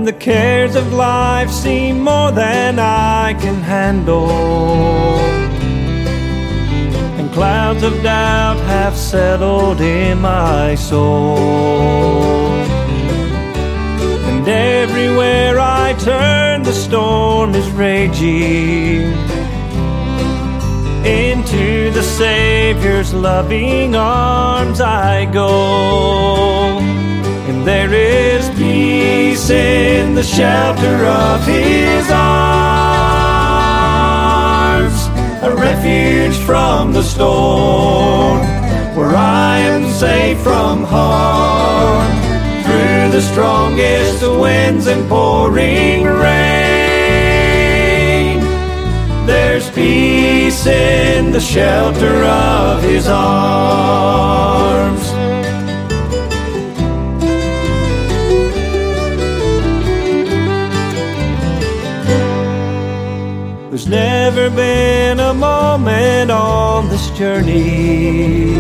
when the cares of life seem more than I can handle, and clouds of doubt have settled in my soul. And everywhere I turn, the storm is raging. Into the Savior's loving arms I go, and there is peace in the shelter of His arms, a refuge from the storm, where I am safe from harm, through the strongest winds and pouring rain. There's peace in the shelter of His arms. There's never been a moment on this journey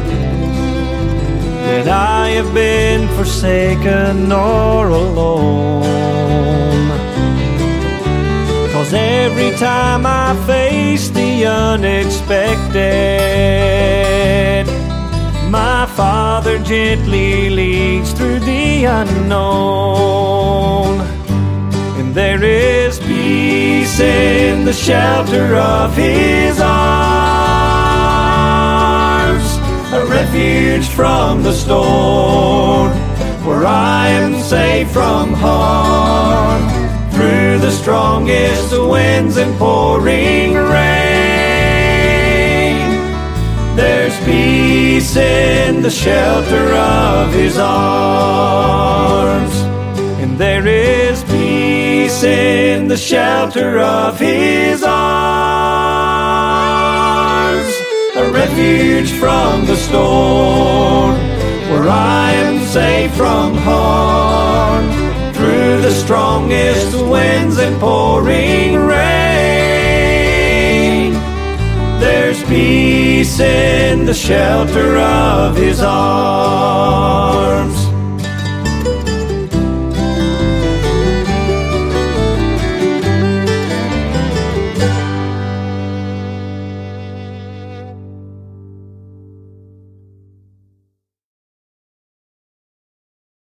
that I have been forsaken or alone. 'Cause every time I face the unexpected, my Father gently leads through the unknown. And there is peace in the shelter of His arms, a refuge from the storm, where I am safe from harm, through the strongest winds and pouring rain. There's peace in the shelter of His arms, and there is peace in the shelter of His arms, a refuge from the storm, where I am safe from harm, through the strongest winds and pouring rain. There's peace in the shelter of His arms.